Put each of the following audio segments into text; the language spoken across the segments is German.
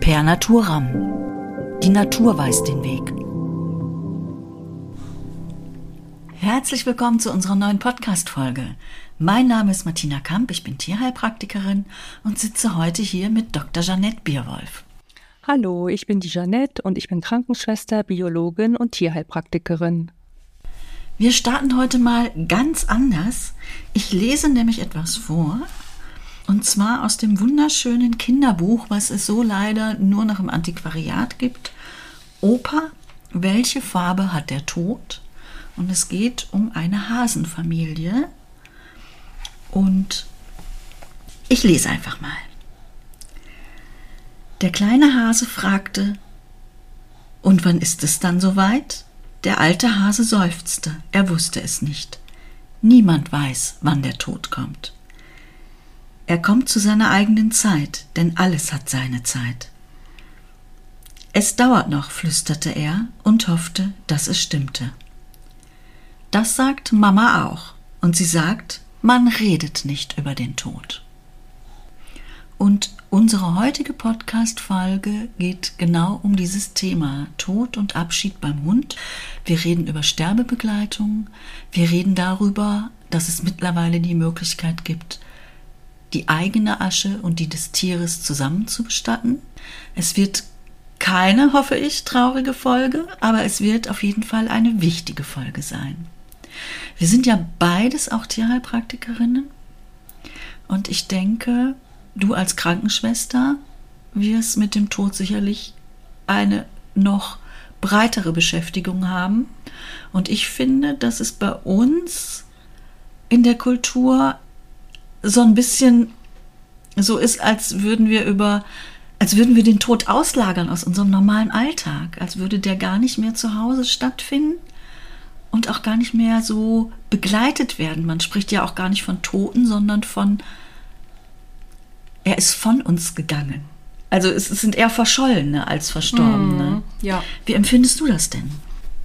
Per Naturam. Die Natur weiß den Weg. Herzlich willkommen zu unserer neuen Podcast-Folge. Mein Name ist Martina Kamp, ich bin Tierheilpraktikerin und sitze heute hier mit Dr. Jeanette Bierwolf. Hallo, ich bin die Jeanette und ich bin Krankenschwester, Biologin und Tierheilpraktikerin. Wir starten heute mal ganz anders. Ich lese nämlich etwas vor, und zwar aus dem wunderschönen Kinderbuch, was es so leider nur noch im Antiquariat gibt. Opa, welche Farbe hat der Tod? Und es geht um eine Hasenfamilie. Und ich lese einfach mal. Der kleine Hase fragte: Und wann ist es dann soweit? Der alte Hase seufzte, er wusste es nicht. Niemand weiß, wann der Tod kommt. Er kommt zu seiner eigenen Zeit, denn alles hat seine Zeit. Es dauert noch, flüsterte er und hoffte, dass es stimmte. Das sagt Mama auch, und sie sagt, man redet nicht über den Tod. Und unsere heutige Podcast-Folge geht genau um dieses Thema Tod und Abschied beim Hund. Wir reden über Sterbebegleitung. Wir reden darüber, dass es mittlerweile die Möglichkeit gibt, die eigene Asche und die des Tieres zusammen zu bestatten. Es wird keine, hoffe ich, traurige Folge, aber es wird auf jeden Fall eine wichtige Folge sein. Wir sind ja beides auch Tierheilpraktikerinnen und ich denke, du als Krankenschwester wirst mit dem Tod sicherlich eine noch breitere Beschäftigung haben. Und ich finde, dass es bei uns in der Kultur so ein bisschen so ist, als würden wir den Tod auslagern aus unserem normalen Alltag, als würde der gar nicht mehr zu Hause stattfinden und auch gar nicht mehr so begleitet werden. Man spricht ja auch gar nicht von Toten, sondern von er ist von uns gegangen. Also es sind eher Verschollene als Verstorbene. Ja. Wie empfindest du das denn?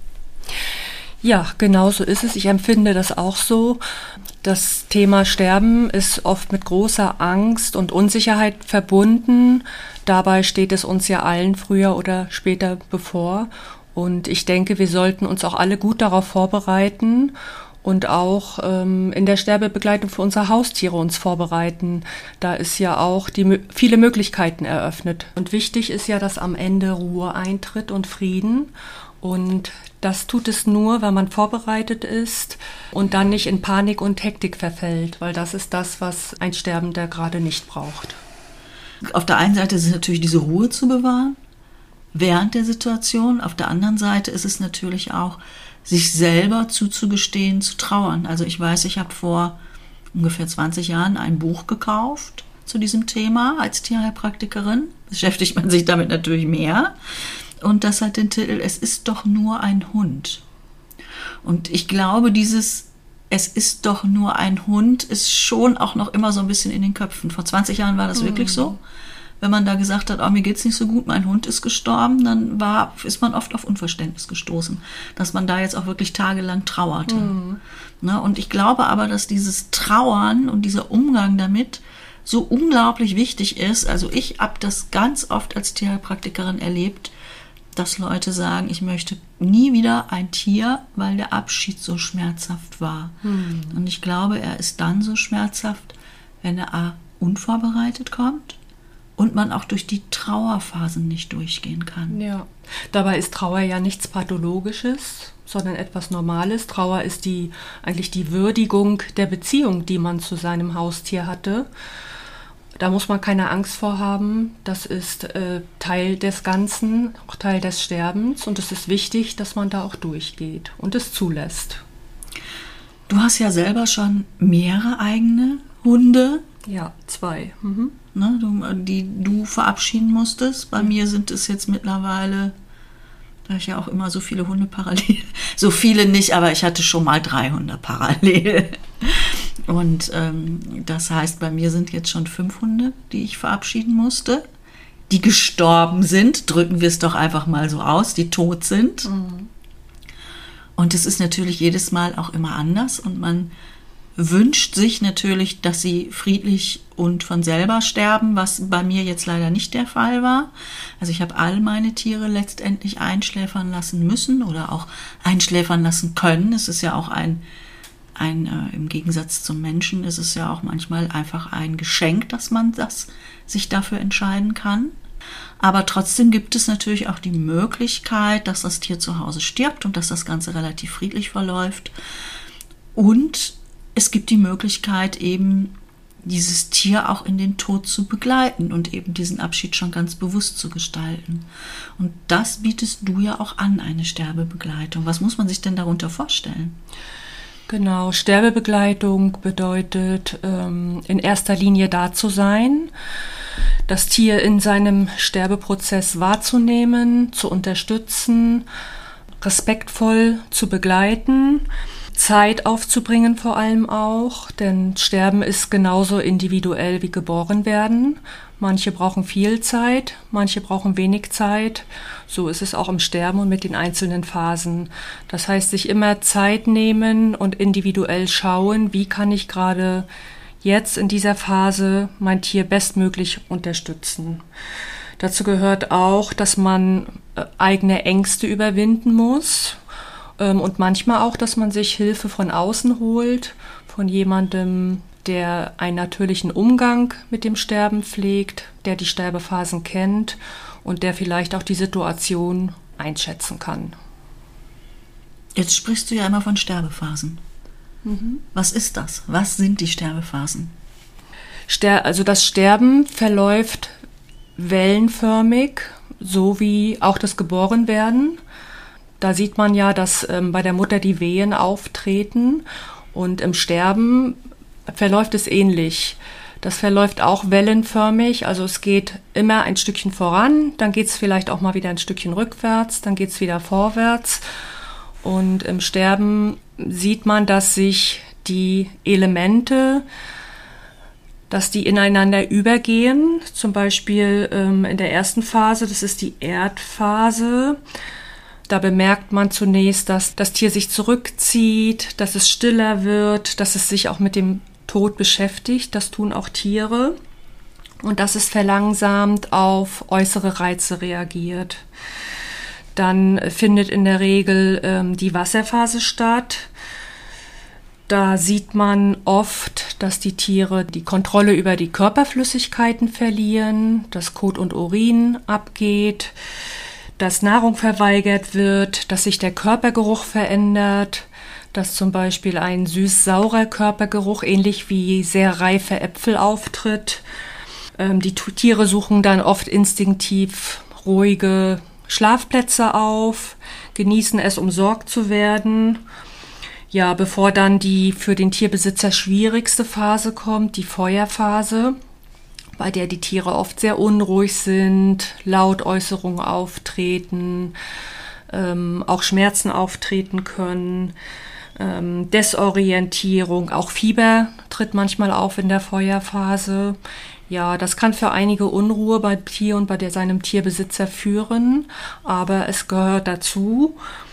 Ja, genau so ist es. Ich empfinde das auch so. Das Thema Sterben ist oft mit großer Angst und Unsicherheit verbunden. Dabei steht es uns ja allen früher oder später bevor. Und ich denke, wir sollten uns auch alle gut darauf vorbereiten und auch in der Sterbebegleitung für unsere Haustiere uns vorbereiten. Da ist ja auch viele Möglichkeiten eröffnet. Und wichtig ist ja, dass am Ende Ruhe eintritt und Frieden. Und das tut es nur, wenn man vorbereitet ist und dann nicht in Panik und Hektik verfällt, weil das ist das, was ein Sterbender gerade nicht braucht. Auf der einen Seite ist es natürlich diese Ruhe zu bewahren während der Situation. Auf der anderen Seite ist es natürlich auch, sich selber zuzugestehen, zu trauern. Also ich weiß, ich habe vor ungefähr 20 Jahren ein Buch gekauft zu diesem Thema. Als Tierheilpraktikerin beschäftigt man sich damit natürlich mehr. Und das hat den Titel Es ist doch nur ein Hund. Und ich glaube, dieses Es ist doch nur ein Hund ist schon auch noch immer so ein bisschen in den Köpfen. Vor 20 Jahren war das wirklich so. Wenn man da gesagt hat, oh, mir geht's nicht so gut, mein Hund ist gestorben, dann ist man oft auf Unverständnis gestoßen, dass man da jetzt auch wirklich tagelang trauerte. Ne? Und ich glaube aber, dass dieses Trauern und dieser Umgang damit so unglaublich wichtig ist. Also ich habe das ganz oft als Tierheilpraktikerin erlebt, dass Leute sagen, ich möchte nie wieder ein Tier, weil der Abschied so schmerzhaft war. Und ich glaube, er ist dann so schmerzhaft, wenn er unvorbereitet kommt und man auch durch die Trauerphasen nicht durchgehen kann. Ja, dabei ist Trauer ja nichts Pathologisches, sondern etwas Normales. Trauer ist eigentlich die Würdigung der Beziehung, die man zu seinem Haustier hatte. Da muss man keine Angst vor haben. Das ist Teil des Ganzen, auch Teil des Sterbens. Und es ist wichtig, dass man da auch durchgeht und es zulässt. Du hast ja selber schon mehrere eigene Hunde. Ja, 2. Ne, die du verabschieden musstest. Bei mir sind es jetzt mittlerweile, da ich ja auch immer so viele Hunde parallel, so viele nicht, aber ich hatte schon mal 3 Hunde parallel. Und das heißt, bei mir sind jetzt schon 5 Hunde, die ich verabschieden musste, die gestorben sind, drücken wir es doch einfach mal so aus, die tot sind. Und es ist natürlich jedes Mal auch immer anders und man wünscht sich natürlich, dass sie friedlich und von selber sterben, was bei mir jetzt leider nicht der Fall war. Also ich habe all meine Tiere letztendlich einschläfern lassen müssen oder auch einschläfern lassen können. Es ist ja auch im Gegensatz zum Menschen ist es ja auch manchmal einfach ein Geschenk, dass man sich dafür entscheiden kann. Aber trotzdem gibt es natürlich auch die Möglichkeit, dass das Tier zu Hause stirbt und dass das Ganze relativ friedlich verläuft. Und es gibt die Möglichkeit, eben dieses Tier auch in den Tod zu begleiten und eben diesen Abschied schon ganz bewusst zu gestalten. Und das bietest du ja auch an, eine Sterbebegleitung. Was muss man sich denn darunter vorstellen? Genau, Sterbebegleitung bedeutet in erster Linie da zu sein, das Tier in seinem Sterbeprozess wahrzunehmen, zu unterstützen, respektvoll zu begleiten, Zeit aufzubringen vor allem auch, denn Sterben ist genauso individuell wie geboren werden. Manche brauchen viel Zeit, manche brauchen wenig Zeit. So ist es auch im Sterben und mit den einzelnen Phasen. Das heißt, sich immer Zeit nehmen und individuell schauen, wie kann ich gerade jetzt in dieser Phase mein Tier bestmöglich unterstützen. Dazu gehört auch, dass man eigene Ängste überwinden muss. Und manchmal auch, dass man sich Hilfe von außen holt, von jemandem, der einen natürlichen Umgang mit dem Sterben pflegt, der die Sterbephasen kennt und der vielleicht auch die Situation einschätzen kann. Jetzt sprichst du ja immer von Sterbephasen. Was ist das? Was sind die Sterbephasen? Also das Sterben verläuft wellenförmig, so wie auch das Geborenwerden. Da sieht man ja, dass bei der Mutter die Wehen auftreten und im Sterben verläuft es ähnlich. Das verläuft auch wellenförmig, also es geht immer ein Stückchen voran, dann geht es vielleicht auch mal wieder ein Stückchen rückwärts, dann geht es wieder vorwärts. Und im Sterben sieht man, dass sich die Elemente, dass die ineinander übergehen. Zum Beispiel in der ersten Phase, das ist die Erdphase. Da bemerkt man zunächst, dass das Tier sich zurückzieht, dass es stiller wird, dass es sich auch mit dem Tod beschäftigt. Das tun auch Tiere. Und dass es verlangsamt auf äußere Reize reagiert. Dann findet in der Regel die Wasserphase statt. Da sieht man oft, dass die Tiere die Kontrolle über die Körperflüssigkeiten verlieren, dass Kot und Urin abgeht, dass Nahrung verweigert wird, dass sich der Körpergeruch verändert, dass zum Beispiel ein süß-saurer Körpergeruch, ähnlich wie sehr reife Äpfel, auftritt. Die Tiere suchen dann oft instinktiv ruhige Schlafplätze auf, genießen es, umsorgt zu werden. Ja, bevor dann die für den Tierbesitzer schwierigste Phase kommt, die Feuerphase, bei der die Tiere oft sehr unruhig sind, Lautäußerungen auftreten, auch Schmerzen auftreten können, Desorientierung, auch Fieber tritt manchmal auf in der Feuerphase. Ja, das kann für einige Unruhe beim Tier und bei seinem Tierbesitzer führen, aber es gehört dazu.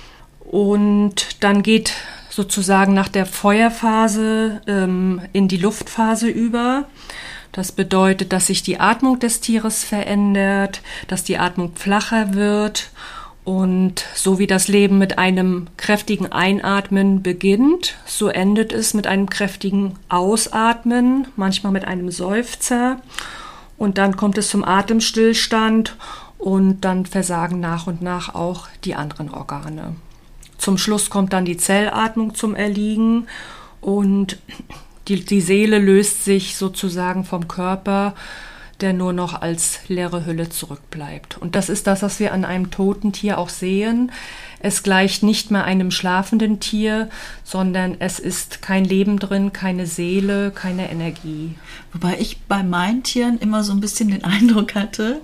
Und dann geht sozusagen nach der Feuerphase in die Luftphase über. Das bedeutet, dass sich die Atmung des Tieres verändert, dass die Atmung flacher wird und so wie das Leben mit einem kräftigen Einatmen beginnt, so endet es mit einem kräftigen Ausatmen, manchmal mit einem Seufzer und dann kommt es zum Atemstillstand und dann versagen nach und nach auch die anderen Organe. Zum Schluss kommt dann die Zellatmung zum Erliegen und die Seele löst sich sozusagen vom Körper, der nur noch als leere Hülle zurückbleibt. Und das ist das, was wir an einem toten Tier auch sehen. Es gleicht nicht mehr einem schlafenden Tier, sondern es ist kein Leben drin, keine Seele, keine Energie. Wobei ich bei meinen Tieren immer so ein bisschen den Eindruck hatte,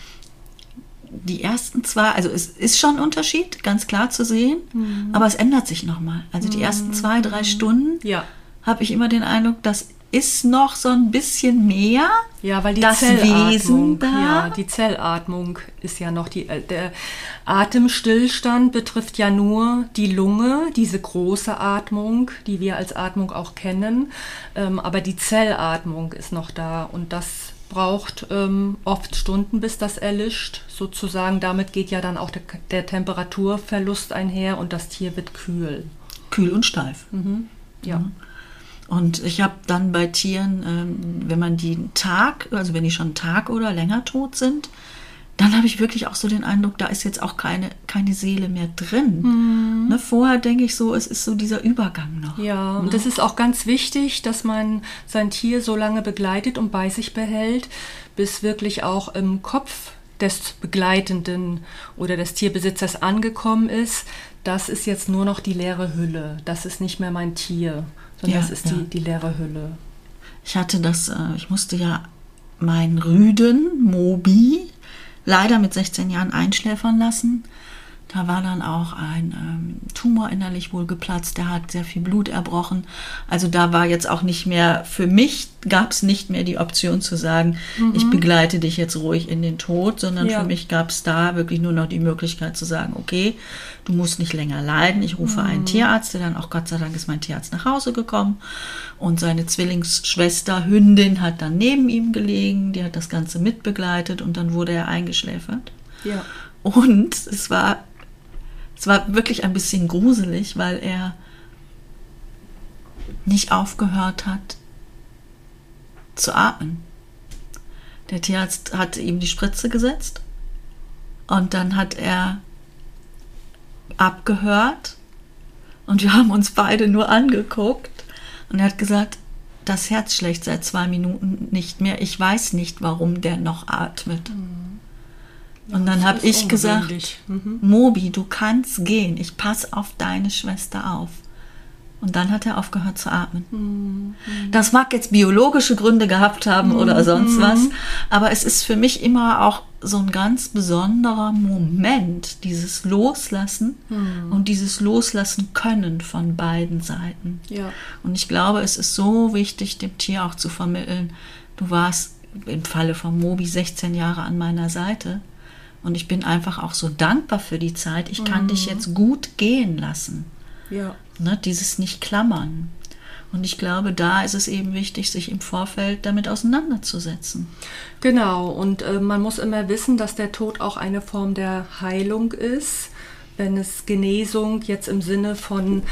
die ersten zwei, also es ist schon ein Unterschied, ganz klar zu sehen, aber es ändert sich nochmal. Also die ersten 2-3 Stunden habe ich immer den Eindruck, dass ist noch so ein bisschen mehr. Ja, weil die das Zellatmung, Wesen da. ja, die Zellatmung ist ja noch der Atemstillstand betrifft ja nur die Lunge, diese große Atmung, die wir als Atmung auch kennen, aber die Zellatmung ist noch da und das braucht oft Stunden, bis das erlischt, sozusagen. Damit geht ja dann auch der Temperaturverlust einher und das Tier wird kühl. Kühl und steif. Mhm. Ja. Mhm. Und ich habe dann bei Tieren, wenn man wenn die schon einen Tag oder länger tot sind, dann habe ich wirklich auch so den Eindruck, da ist jetzt auch keine Seele mehr drin. Ne, vorher denke ich so, es ist so dieser Übergang noch. Ja, und das ist auch ganz wichtig, dass man sein Tier so lange begleitet und bei sich behält, bis wirklich auch im Kopf des Begleitenden oder des Tierbesitzers angekommen ist. Das ist jetzt nur noch die leere Hülle. Das ist nicht mehr mein Tier, sondern das ist die leere Hülle. Ich musste ja meinen Rüden, Moby, leider mit 16 Jahren einschläfern lassen. Da war dann auch ein Tumor innerlich wohl geplatzt, der hat sehr viel Blut erbrochen. Also da war jetzt auch nicht mehr, für mich gab es nicht mehr die Option zu sagen, ich begleite dich jetzt ruhig in den Tod, sondern für mich gab es da wirklich nur noch die Möglichkeit zu sagen, okay, du musst nicht länger leiden, ich rufe einen Tierarzt, der dann auch Gott sei Dank ist mein Tierarzt nach Hause gekommen und seine Zwillingsschwester, Hündin, hat dann neben ihm gelegen, die hat das Ganze mitbegleitet und dann wurde er eingeschläfert. Ja. Und es war wirklich ein bisschen gruselig, weil er nicht aufgehört hat zu atmen. Der Tierarzt hat ihm die Spritze gesetzt und dann hat er abgehört und wir haben uns beide nur angeguckt und er hat gesagt, das Herz schlägt seit 2 Minuten nicht mehr. Ich weiß nicht, warum der noch atmet. Und dann habe ich gesagt, Moby, du kannst gehen, ich passe auf deine Schwester auf. Und dann hat er aufgehört zu atmen. Das mag jetzt biologische Gründe gehabt haben oder sonst was, aber es ist für mich immer auch so ein ganz besonderer Moment, dieses Loslassen und dieses Loslassen können von beiden Seiten. Ja. Und ich glaube, es ist so wichtig, dem Tier auch zu vermitteln, du warst im Falle von Moby 16 Jahre an meiner Seite. Und ich bin einfach auch so dankbar für die Zeit. Ich kann dich jetzt gut gehen lassen. Ja. Ne, dieses Nicht-Klammern. Und ich glaube, da ist es eben wichtig, sich im Vorfeld damit auseinanderzusetzen. Genau. Und man muss immer wissen, dass der Tod auch eine Form der Heilung ist. Wenn es Genesung jetzt im Sinne von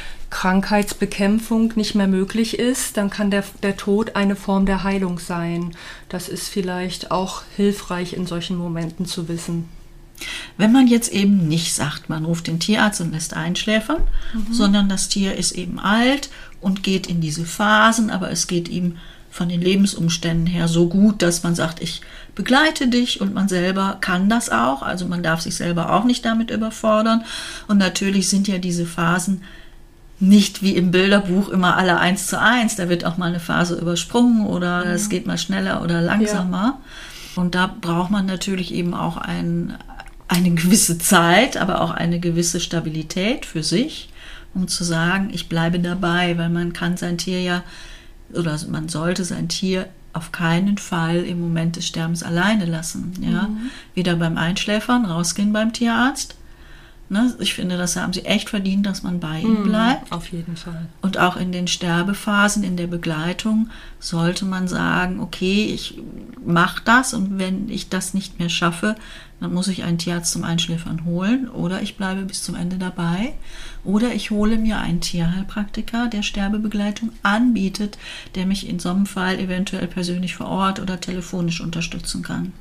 Krankheitsbekämpfung nicht mehr möglich ist, dann kann der Tod eine Form der Heilung sein. Das ist vielleicht auch hilfreich in solchen Momenten zu wissen. Wenn man jetzt eben nicht sagt, man ruft den Tierarzt und lässt einschläfern, sondern das Tier ist eben alt und geht in diese Phasen, aber es geht ihm von den Lebensumständen her so gut, dass man sagt, ich begleite dich und man selber kann das auch, also man darf sich selber auch nicht damit überfordern und natürlich sind ja diese Phasen nicht wie im Bilderbuch immer alle 1:1, da wird auch mal eine Phase übersprungen oder es geht mal schneller oder langsamer. Ja. Und da braucht man natürlich eben auch eine gewisse Zeit, aber auch eine gewisse Stabilität für sich, um zu sagen, ich bleibe dabei, weil man kann sein Tier ja, oder man sollte sein Tier auf keinen Fall im Moment des Sterbens alleine lassen. Ja? Weder beim Einschläfern, rausgehen beim Tierarzt. Ne? Ich finde, das haben sie echt verdient, dass man bei ihnen bleibt. Auf jeden Fall. Und auch in den Sterbephasen, in der Begleitung, sollte man sagen, okay, ich mache das und wenn ich das nicht mehr schaffe, dann muss ich einen Tierarzt zum Einschläfern holen oder ich bleibe bis zum Ende dabei oder ich hole mir einen Tierheilpraktiker, der Sterbebegleitung anbietet, der mich in so einem Fall eventuell persönlich vor Ort oder telefonisch unterstützen kann.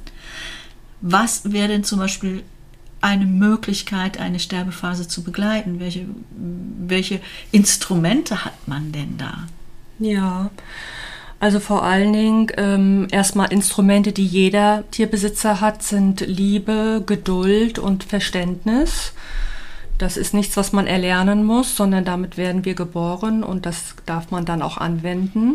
Was wäre denn zum Beispiel eine Möglichkeit, eine Sterbephase zu begleiten? Welche Instrumente hat man denn da? Ja, also vor allen Dingen erstmal Instrumente, die jeder Tierbesitzer hat, sind Liebe, Geduld und Verständnis. Das ist nichts, was man erlernen muss, sondern damit werden wir geboren und das darf man dann auch anwenden.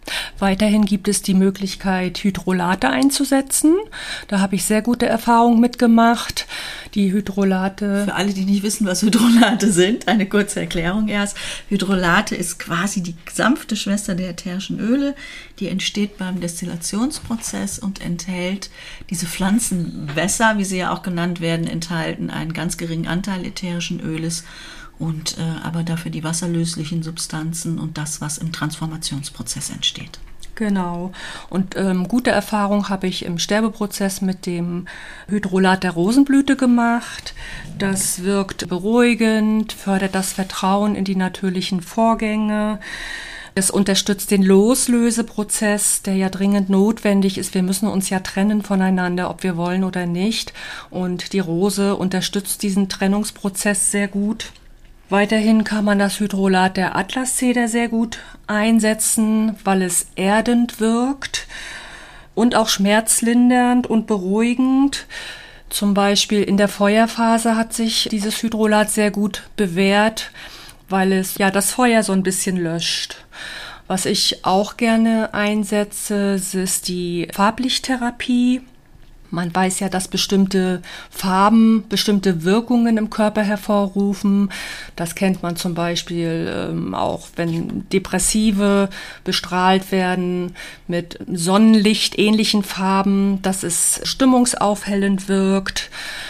Weiterhin gibt es die Möglichkeit, Hydrolate einzusetzen. Da habe ich sehr gute Erfahrungen mitgemacht. Die Hydrolate. Für alle, die nicht wissen, was Hydrolate sind, eine kurze Erklärung erst. Hydrolate ist quasi die sanfte Schwester der ätherischen Öle. Die entsteht beim Destillationsprozess und enthält diese Pflanzenwässer, wie sie ja auch genannt werden, enthalten einen ganz geringen Anteil ätherischen Öles. Und aber dafür die wasserlöslichen Substanzen und das, was im Transformationsprozess entsteht. Genau. Und gute Erfahrung habe ich im Sterbeprozess mit dem Hydrolat der Rosenblüte gemacht. Das wirkt beruhigend, fördert das Vertrauen in die natürlichen Vorgänge. Es unterstützt den Loslöseprozess, der ja dringend notwendig ist. Wir müssen uns ja trennen voneinander, ob wir wollen oder nicht. Und die Rose unterstützt diesen Trennungsprozess sehr gut. Weiterhin kann man das Hydrolat der Atlaszeder sehr gut einsetzen, weil es erdend wirkt und auch schmerzlindernd und beruhigend. Zum Beispiel in der Feuerphase hat sich dieses Hydrolat sehr gut bewährt, weil es ja das Feuer so ein bisschen löscht. Was ich auch gerne einsetze, ist die Farblichttherapie. Man weiß ja, dass bestimmte Farben bestimmte Wirkungen im Körper hervorrufen. Das kennt man zum Beispiel auch, wenn Depressive bestrahlt werden mit Sonnenlicht-ähnlichen Farben, dass es stimmungsaufhellend wirkt.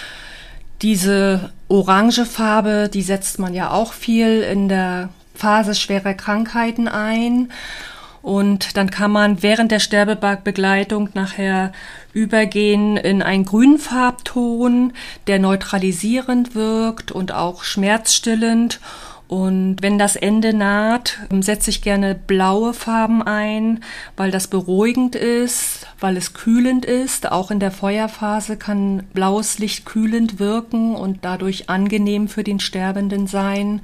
Diese orange Farbe, die setzt man ja auch viel in der Phase schwerer Krankheiten ein. Und dann kann man während der Sterbebegleitung nachher übergehen in einen grünen Farbton, der neutralisierend wirkt und auch schmerzstillend. Und wenn das Ende naht, setze ich gerne blaue Farben ein, weil das beruhigend ist, weil es kühlend ist. Auch in der Feuerphase kann blaues Licht kühlend wirken und dadurch angenehm für den Sterbenden sein.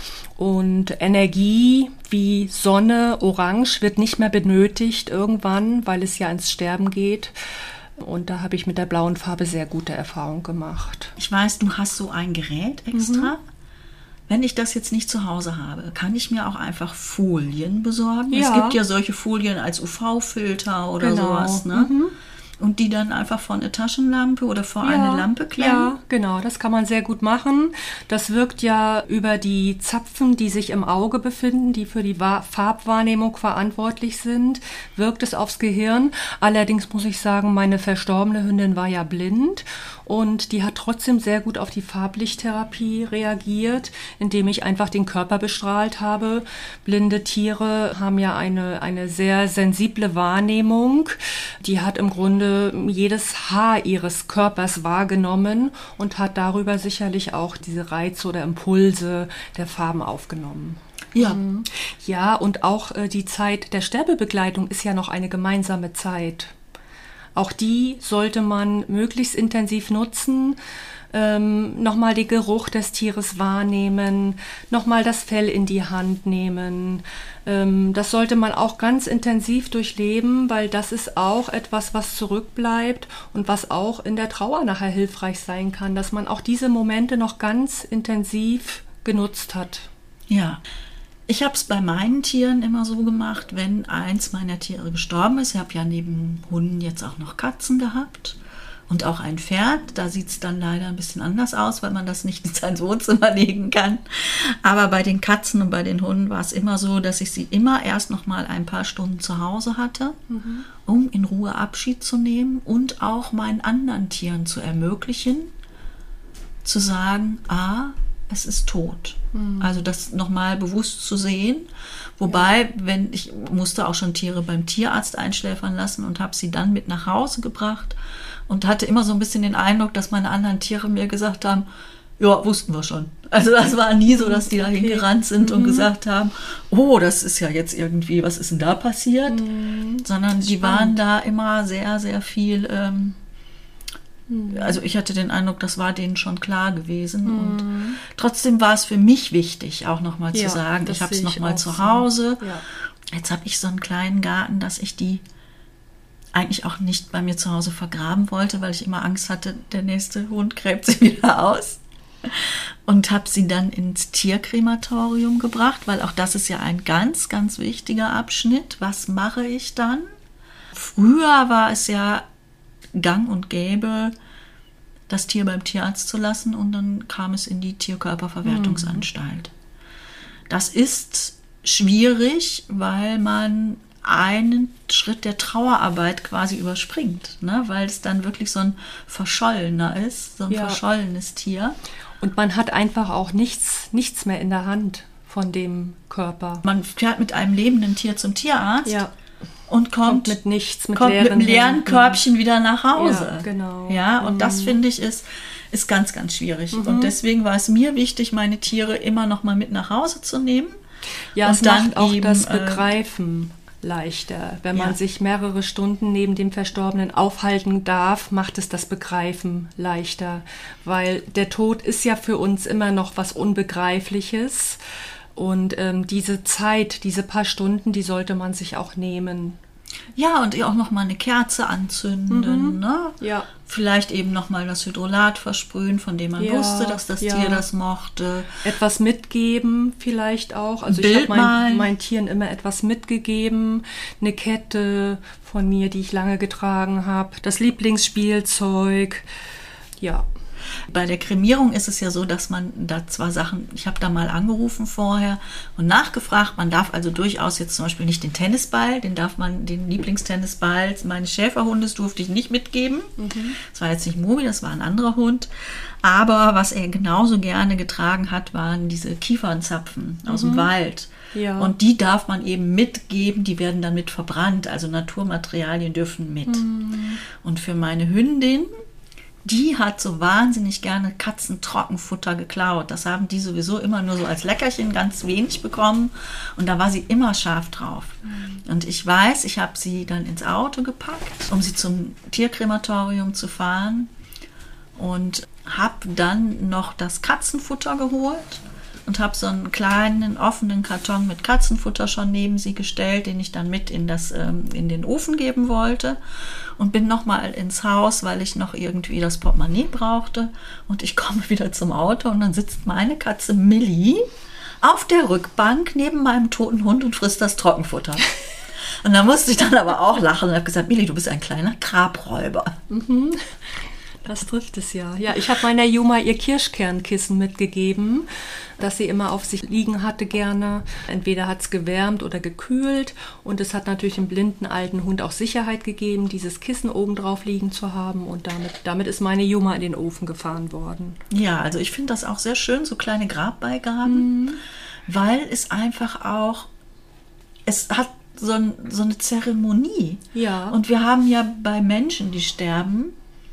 Und Energie wie Sonne, Orange wird nicht mehr benötigt irgendwann, weil es ja ins Sterben geht. Und da habe ich mit der blauen Farbe sehr gute Erfahrungen gemacht. Ich weiß, du hast so ein Gerät extra. Wenn ich das jetzt nicht zu Hause habe, kann ich mir auch einfach Folien besorgen. Ja. Es gibt ja solche Folien als UV-Filter oder sowas, ne? Und die dann einfach vor eine Taschenlampe oder vor eine Lampe klemmen? Ja, genau, das kann man sehr gut machen. Das wirkt ja über die Zapfen, die sich im Auge befinden, die für die Farbwahrnehmung verantwortlich sind, wirkt es aufs Gehirn. Allerdings muss ich sagen, meine verstorbene Hündin war ja blind und die hat trotzdem sehr gut auf die Farblichttherapie reagiert, indem ich einfach den Körper bestrahlt habe. Blinde Tiere haben ja eine sehr sensible Wahrnehmung. Die hat im Grunde jedes Haar ihres Körpers wahrgenommen und hat darüber sicherlich auch diese Reize oder Impulse der Farben aufgenommen. Ja. Ja, und auch die Zeit der Sterbebegleitung ist ja noch eine gemeinsame Zeit. Auch die sollte man möglichst intensiv nutzen, nochmal den Geruch des Tieres wahrnehmen, nochmal das Fell in die Hand nehmen. Das sollte man auch ganz intensiv durchleben, weil das ist auch etwas, was zurückbleibt und was auch in der Trauer nachher hilfreich sein kann, dass man auch diese Momente noch ganz intensiv genutzt hat. Ja. Ich habe es bei meinen Tieren immer so gemacht, wenn eins meiner Tiere gestorben ist. Ich habe ja neben Hunden jetzt auch noch Katzen gehabt und auch ein Pferd. Da sieht es dann leider ein bisschen anders aus, weil man das nicht in sein Wohnzimmer legen kann. Aber bei den Katzen und bei den Hunden war es immer so, dass ich sie immer erst noch mal ein paar Stunden zu Hause hatte, um in Ruhe Abschied zu nehmen und auch meinen anderen Tieren zu ermöglichen, zu sagen, es ist tot. Also das nochmal bewusst zu sehen. Wobei, ich musste auch schon Tiere beim Tierarzt einschläfern lassen und habe sie dann mit nach Hause gebracht und hatte immer so ein bisschen den Eindruck, dass meine anderen Tiere mir gesagt haben, ja, wussten wir schon. Also das war nie so, dass die da hingerannt sind und gesagt haben, oh, das ist ja jetzt irgendwie, was ist denn da passiert? Sondern die waren da immer sehr, sehr viel... Also ich hatte den Eindruck, das war denen schon klar gewesen. Und trotzdem war es für mich wichtig, auch nochmal zu sagen, ich habe es nochmal zu Hause. Ja. Jetzt habe ich so einen kleinen Garten, dass ich die eigentlich auch nicht bei mir zu Hause vergraben wollte, weil ich immer Angst hatte, der nächste Hund gräbt sie wieder aus. und habe sie dann ins Tierkrematorium gebracht, weil auch das ist ja ein ganz, ganz wichtiger Abschnitt. Was mache ich dann? Früher war es ja gang und gäbe, das Tier beim Tierarzt zu lassen und dann kam es in die Tierkörperverwertungsanstalt. Das ist schwierig, weil man einen Schritt der Trauerarbeit quasi überspringt, ne? Weil es dann wirklich so ein Verschollener ist, so ein verschollenes Tier. Und man hat einfach auch nichts mehr in der Hand von dem Körper. Man fährt mit einem lebenden Tier zum Tierarzt und kommt mit nichts, mit einem leeren Körbchen wieder nach Hause. Ja, genau. Ja, und das finde ich ist ganz, ganz schwierig. Und deswegen war es mir wichtig, meine Tiere immer noch mal mit nach Hause zu nehmen. Ja, und es dann macht auch eben, das Begreifen leichter. Wenn man sich mehrere Stunden neben dem Verstorbenen aufhalten darf, macht es das Begreifen leichter. Weil der Tod ist ja für uns immer noch was Unbegreifliches. Und diese Zeit, diese paar Stunden, die sollte man sich auch nehmen. Ja, und auch noch mal eine Kerze anzünden, ne? Ja. Vielleicht eben noch mal das Hydrolat versprühen, von dem man wusste, dass das Tier das mochte. Etwas mitgeben vielleicht auch. Also ich habe meinen Tieren immer etwas mitgegeben. Eine Kette von mir, die ich lange getragen habe. Das Lieblingsspielzeug. Ja. Bei der Kremierung ist es ja so, dass man da zwar Sachen, ich habe da mal angerufen vorher und nachgefragt, man darf also durchaus jetzt zum Beispiel nicht den Tennisball, den Lieblingstennisball meines Schäferhundes durfte ich nicht mitgeben. Das war jetzt nicht Mobi, das war ein anderer Hund. Aber was er genauso gerne getragen hat, waren diese Kiefernzapfen aus dem Wald. Ja. Und die darf man eben mitgeben, die werden dann mit verbrannt, also Naturmaterialien dürfen mit. Und für meine Hündin, die hat so wahnsinnig gerne Katzentrockenfutter geklaut. Das haben die sowieso immer nur so als Leckerchen ganz wenig bekommen. Und da war sie immer scharf drauf. Und ich weiß, ich habe sie dann ins Auto gepackt, um sie zum Tierkrematorium zu fahren. Und habe dann noch das Katzenfutter geholt und habe so einen kleinen offenen Karton mit Katzenfutter schon neben sie gestellt, den ich dann mit in den Ofen geben wollte. Und bin nochmal ins Haus, weil ich noch irgendwie das Portemonnaie brauchte. Und ich komme wieder zum Auto und dann sitzt meine Katze Millie auf der Rückbank neben meinem toten Hund und frisst das Trockenfutter. Und da musste ich dann aber auch lachen und habe gesagt, Millie, du bist ein kleiner Grabräuber. Das trifft es ja. Ja, ich habe meiner Juma ihr Kirschkernkissen mitgegeben, das sie immer auf sich liegen hatte gerne. Entweder hat es gewärmt oder gekühlt und es hat natürlich dem blinden alten Hund auch Sicherheit gegeben, dieses Kissen oben drauf liegen zu haben und damit ist meine Juma in den Ofen gefahren worden. Ja, also ich finde das auch sehr schön, so kleine Grabbeigaben, weil es einfach auch, es hat so eine Zeremonie. Ja. Und wir haben ja bei Menschen, die sterben,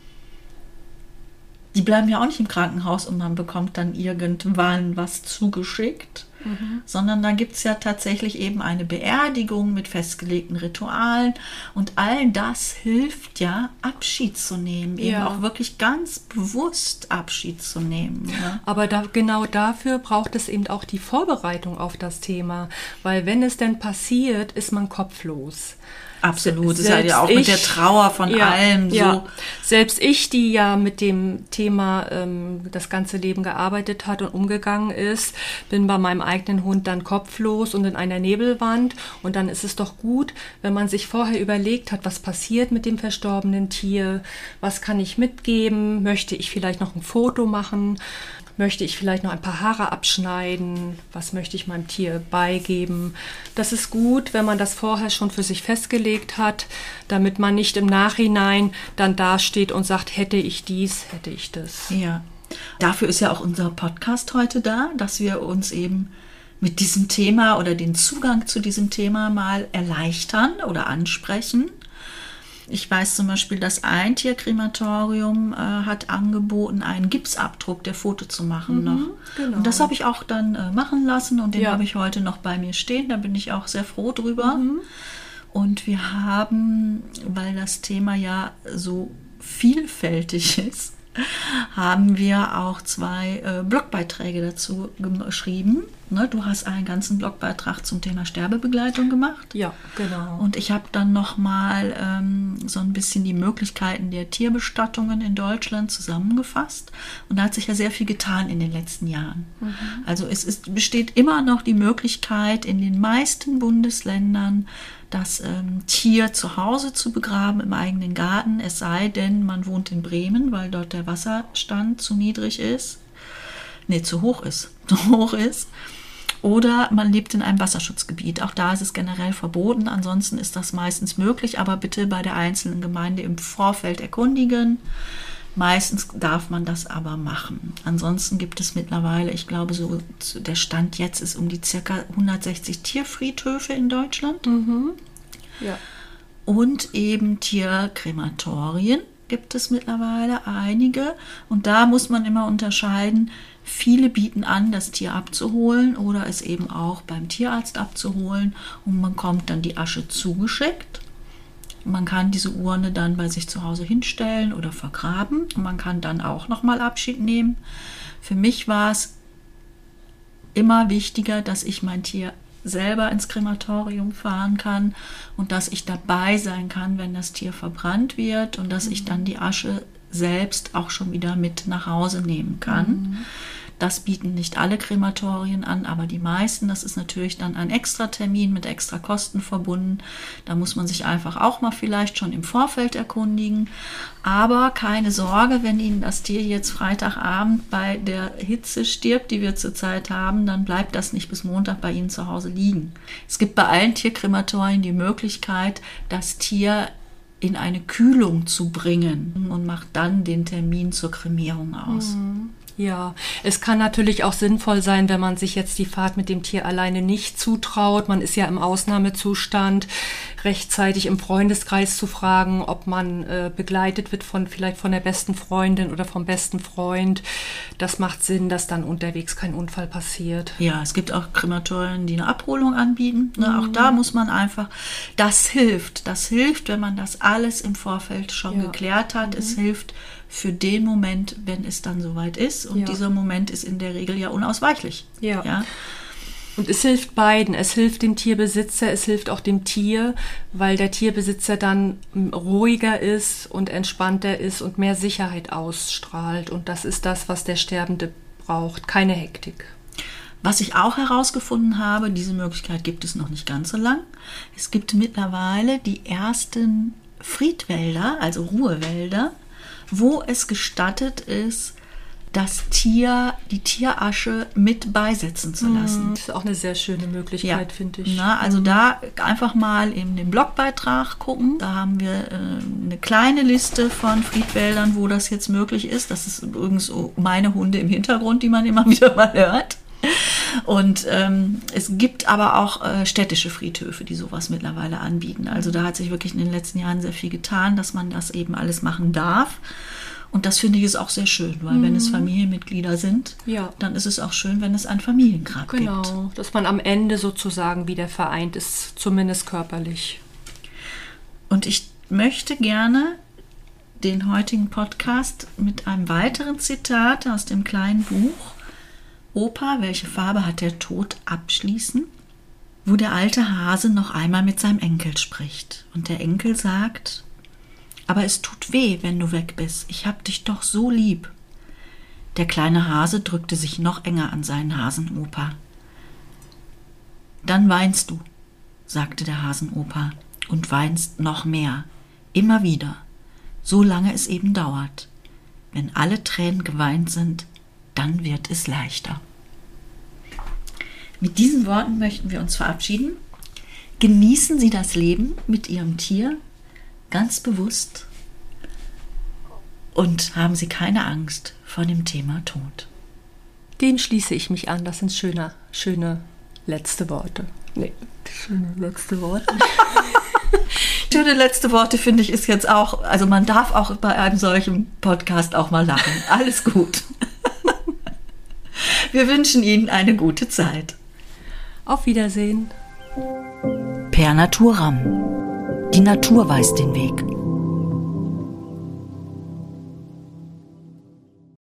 die bleiben ja auch nicht im Krankenhaus und man bekommt dann irgendwann was zugeschickt, sondern da gibt es ja tatsächlich eben eine Beerdigung mit festgelegten Ritualen und all das hilft ja, Abschied zu nehmen, eben auch wirklich ganz bewusst Abschied zu nehmen. Ne? Aber genau dafür braucht es eben auch die Vorbereitung auf das Thema, weil wenn es denn passiert, ist man kopflos. Absolut, das ist ja auch mit der Trauer von allem so. Ja. Selbst ich, die ja mit dem Thema das ganze Leben gearbeitet hat und umgegangen ist, bin bei meinem eigenen Hund dann kopflos und in einer Nebelwand. Und dann ist es doch gut, wenn man sich vorher überlegt hat, was passiert mit dem verstorbenen Tier, was kann ich mitgeben, möchte ich vielleicht noch ein Foto machen, möchte ich vielleicht noch ein paar Haare abschneiden? Was möchte ich meinem Tier beigeben? Das ist gut, wenn man das vorher schon für sich festgelegt hat, damit man nicht im Nachhinein dann dasteht und sagt, hätte ich dies, hätte ich das. Ja, dafür ist ja auch unser Podcast heute da, dass wir uns eben mit diesem Thema oder den Zugang zu diesem Thema mal erleichtern oder ansprechen. Ich weiß zum Beispiel, dass ein Tierkrematorium hat angeboten, einen Gipsabdruck der Foto zu machen noch. Genau. Und das habe ich auch dann machen lassen und den habe ich heute noch bei mir stehen. Da bin ich auch sehr froh drüber. Und wir haben, weil das Thema ja so vielfältig ist, haben wir auch 2 Blogbeiträge dazu geschrieben. Ne, du hast einen ganzen Blogbeitrag zum Thema Sterbebegleitung gemacht. Ja, genau. Und ich habe dann nochmal so ein bisschen die Möglichkeiten der Tierbestattungen in Deutschland zusammengefasst. Und da hat sich ja sehr viel getan in den letzten Jahren. Also besteht immer noch die Möglichkeit in den meisten Bundesländern, das Tier zu Hause zu begraben im eigenen Garten. Es sei denn, man wohnt in Bremen, weil dort der Wasserstand zu niedrig ist. Nee, zu hoch ist. Oder man lebt in einem Wasserschutzgebiet. Auch da ist es generell verboten. Ansonsten ist das meistens möglich, aber bitte bei der einzelnen Gemeinde im Vorfeld erkundigen. Meistens darf man das aber machen. Ansonsten gibt es mittlerweile, ich glaube, so der Stand jetzt ist um die ca. 160 Tierfriedhöfe in Deutschland. Ja. Und eben Tierkrematorien gibt es mittlerweile einige. Und da muss man immer unterscheiden. Viele bieten an, das Tier abzuholen oder es eben auch beim Tierarzt abzuholen und man bekommt dann die Asche zugeschickt. Man kann diese Urne dann bei sich zu Hause hinstellen oder vergraben und man kann dann auch nochmal Abschied nehmen. Für mich war es immer wichtiger, dass ich mein Tier selber ins Krematorium fahren kann und dass ich dabei sein kann, wenn das Tier verbrannt wird und dass ich dann die Asche selbst auch schon wieder mit nach Hause nehmen kann. Das bieten nicht alle Krematorien an, aber die meisten. Das ist natürlich dann ein Extratermin mit extra Kosten verbunden. Da muss man sich einfach auch mal vielleicht schon im Vorfeld erkundigen. Aber keine Sorge, wenn Ihnen das Tier jetzt Freitagabend bei der Hitze stirbt, die wir zurzeit haben, dann bleibt das nicht bis Montag bei Ihnen zu Hause liegen. Es gibt bei allen Tierkrematorien die Möglichkeit, das Tier in eine Kühlung zu bringen und macht dann den Termin zur Kremierung aus. Ja, es kann natürlich auch sinnvoll sein, wenn man sich jetzt die Fahrt mit dem Tier alleine nicht zutraut. Man ist ja im Ausnahmezustand, rechtzeitig im Freundeskreis zu fragen, ob man begleitet wird vielleicht von der besten Freundin oder vom besten Freund. Das macht Sinn, dass dann unterwegs kein Unfall passiert. Ja, es gibt auch Krematorien, die eine Abholung anbieten. Auch da muss man einfach, das hilft, wenn man das alles im Vorfeld schon geklärt hat. Es hilft für den Moment, wenn es dann soweit ist. Und dieser Moment ist in der Regel ja unausweichlich. Ja. Und es hilft beiden. Es hilft dem Tierbesitzer, es hilft auch dem Tier, weil der Tierbesitzer dann ruhiger ist und entspannter ist und mehr Sicherheit ausstrahlt. Und das ist das, was der Sterbende braucht. Keine Hektik. Was ich auch herausgefunden habe, diese Möglichkeit gibt es noch nicht ganz so lang. Es gibt mittlerweile die ersten Friedwälder, also Ruhewälder, wo es gestattet ist, die Tierasche mit beisetzen zu lassen. Das ist auch eine sehr schöne Möglichkeit, finde ich. Also da einfach mal in den Blogbeitrag gucken. Da haben wir eine kleine Liste von Friedwäldern, wo das jetzt möglich ist. Das ist übrigens meine Hunde im Hintergrund, die man immer wieder mal hört. Und es gibt aber auch städtische Friedhöfe, die sowas mittlerweile anbieten. Also da hat sich wirklich in den letzten Jahren sehr viel getan, dass man das eben alles machen darf. Und das finde ich ist auch sehr schön, weil wenn es Familienmitglieder sind, dann ist es auch schön, wenn es ein Familiengrab gibt. Genau, dass man am Ende sozusagen wieder vereint ist, zumindest körperlich. Und ich möchte gerne den heutigen Podcast mit einem weiteren Zitat aus dem kleinen Buch Opa, welche Farbe hat der Tod abschließen, wo der alte Hase noch einmal mit seinem Enkel spricht. Und der Enkel sagt: Aber es tut weh, wenn du weg bist. Ich hab dich doch so lieb. Der kleine Hase drückte sich noch enger an seinen Hasenopa. Dann weinst du, sagte der Hasenopa, und weinst noch mehr, immer wieder, so lange es eben dauert. Wenn alle Tränen geweint sind, dann wird es leichter. Mit diesen Worten möchten wir uns verabschieden. Genießen Sie das Leben mit Ihrem Tier ganz bewusst und haben Sie keine Angst vor dem Thema Tod. Dem schließe ich mich an. Das sind schöne letzte Worte. Schöne letzte Worte. Schöne letzte Worte finde ich ist jetzt auch, also man darf auch bei einem solchen Podcast auch mal lachen. Alles gut. Wir wünschen Ihnen eine gute Zeit. Auf Wiedersehen. Per Naturam. Die Natur weist den Weg.